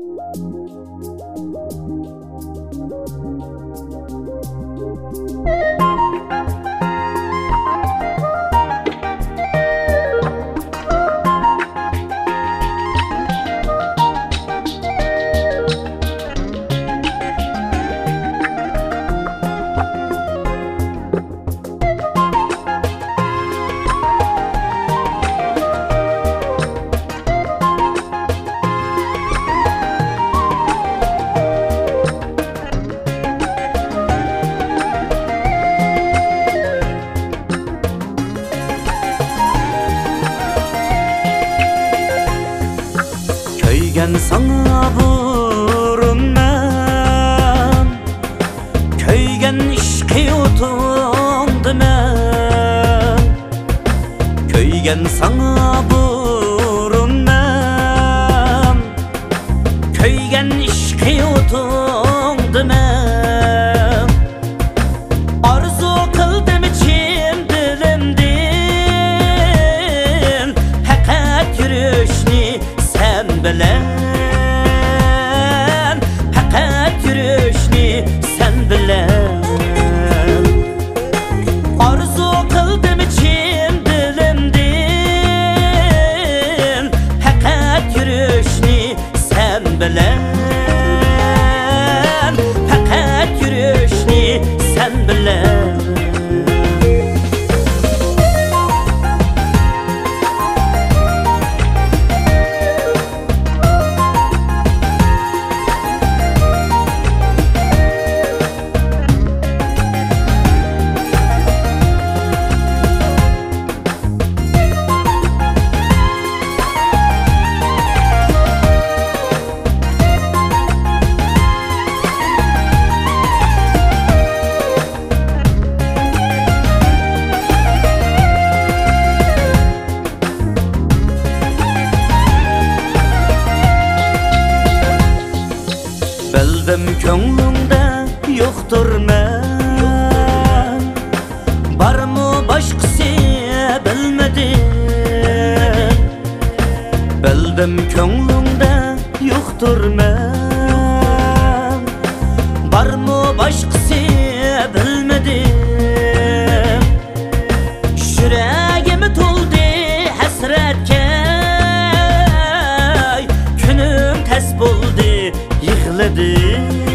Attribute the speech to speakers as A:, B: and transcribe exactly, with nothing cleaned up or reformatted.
A: Köygen sana burunman, köygen işki otundu men. Köygen sana burunman, köygen işki otundu men. Arzu kıldım içim dilimdin, hakikat yürüşni sen bilen. Hakikat yürüşni sen bilen. Arzu kıldım içim dilimdin, hakikat yürüşni sen bilen. Hakikat yürüşni sen bilen. Bildim köңlüңde yoktur men, barmı başkası bilmedim. Bildim köңlüңde yoktur men, barmı başkası bilmedim. Yüreğimi toldu hasretke, günüm tez buldu yıkıldı.